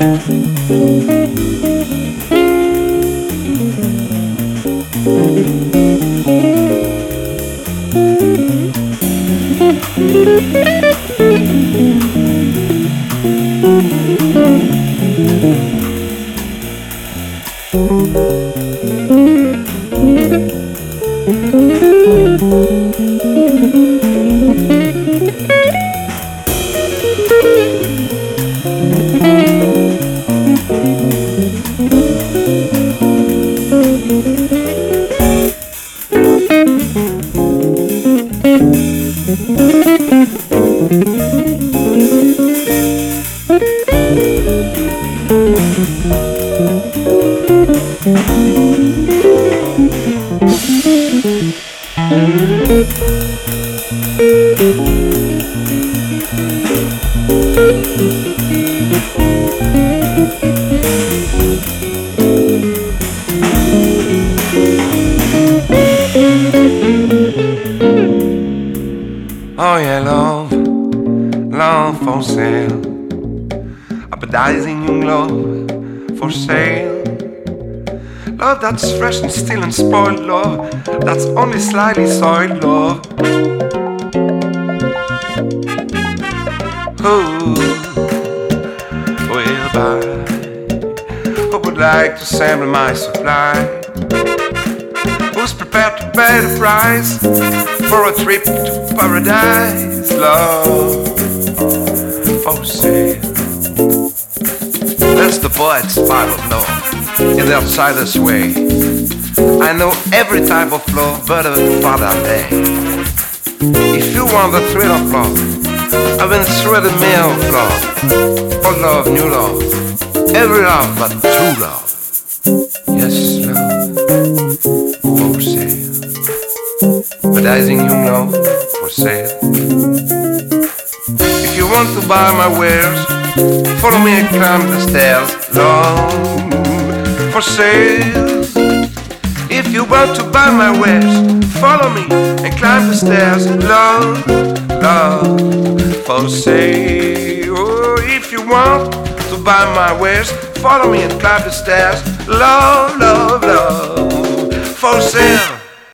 Oh yeah, love, love for sale. Appetizing young love for sale. Love that's fresh and still and spoiled love, that's only slightly soiled love. Who will buy? Who would like to sample my supply? Who's prepared to pay the price for a trip to paradise? Love for sale. That's the poet's final note in the outsider's way. I know every type of love better than Father Day. If you want the thrill of love, I've been through the mill of love. Old love, new love, every love but true love. Yes, love for sale. Appetizing young love for sale. If you want to buy my wares, follow me and climb the stairs. Love for sale. If you want to buy my wares, follow me and climb the stairs. Love, love for sale. Oh, if you want to buy my wares, follow me and climb the stairs. Love, love, love for sale.